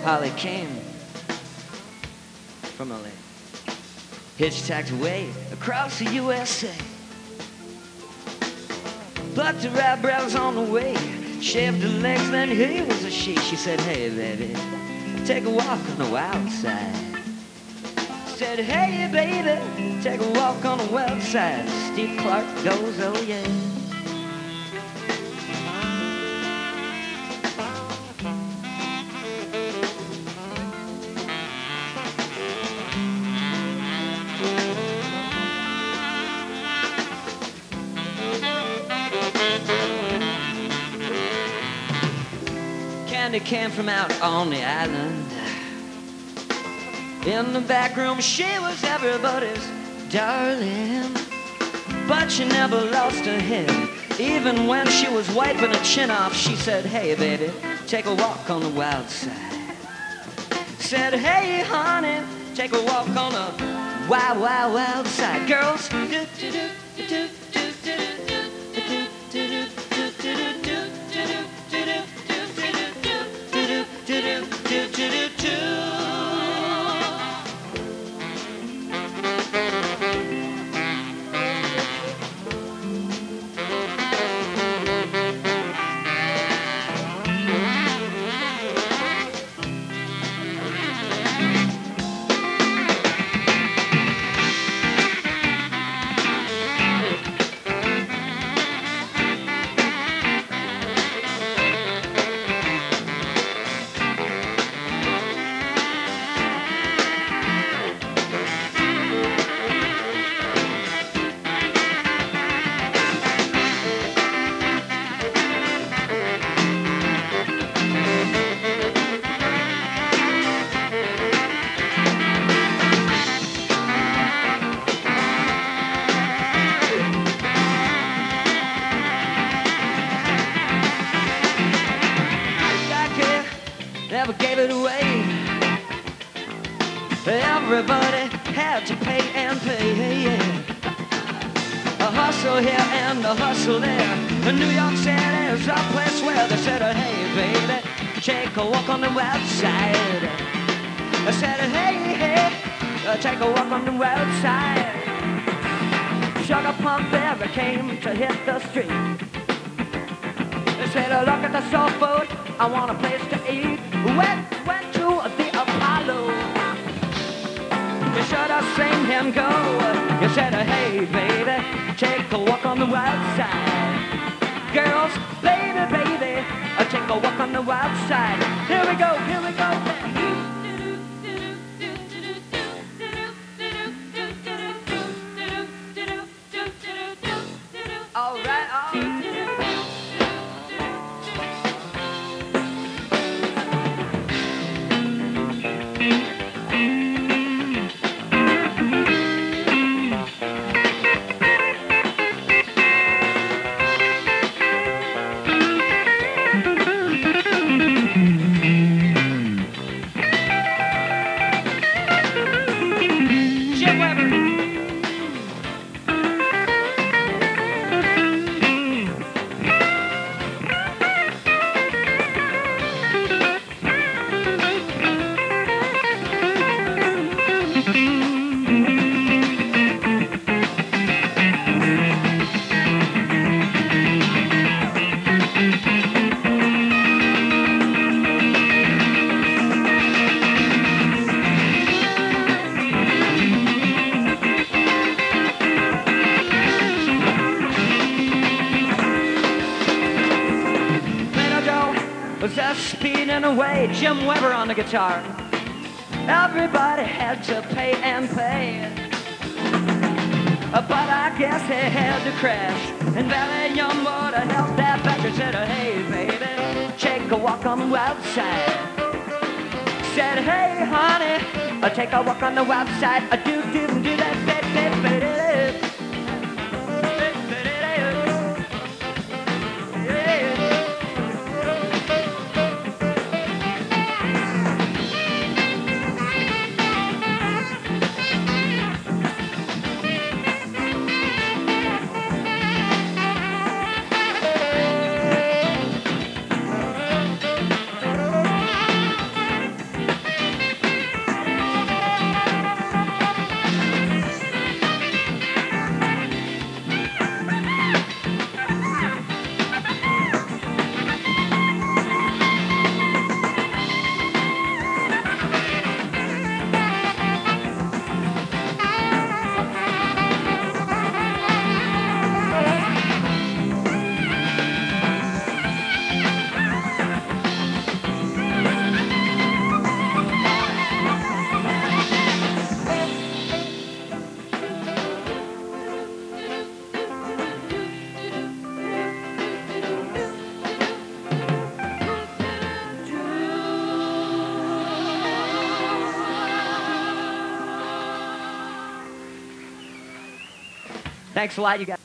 Holly came from LA, hitchhiked away across the USA. Plucked her eyebrows on the way, shaved her legs, then he was a she. She said, hey baby, take a walk on the wild side. Said, hey baby, take a walk on the wild side. Steve Clark goes, oh yeah. Candy came from out on the island. In the back room, she was everybody's darling. But she never lost her head. Even when she was wiping her chin off, she said, hey baby, take a walk on the wild side. Said, hey honey, take a walk on the wild, wild, wild side. Girls, never gave it away. Everybody had to pay and pay. A hustle here and a hustle there. New York City is a place where they said, hey baby, take a walk on the wild side. I said, hey, hey, take a walk on the wild side. Sugar Plum Fairy came to hit the street. They said, look at the soul food, I want a place to eat. Went to the Apollo. You should have seen him go. You said, hey baby, take a walk on the wild side. Girls, baby, baby, take a walk on the wild side. Here we go, here we go. All right, all right. Was just speeding away, Jim Weber on the guitar. Everybody had to pay and pay. But I guess he had to crash. And Valley Young would have helped that back and said, hey baby, take a walk on the wild side. Said, hey honey, take a walk on the wild side. Do that, Thanks a lot, you guys.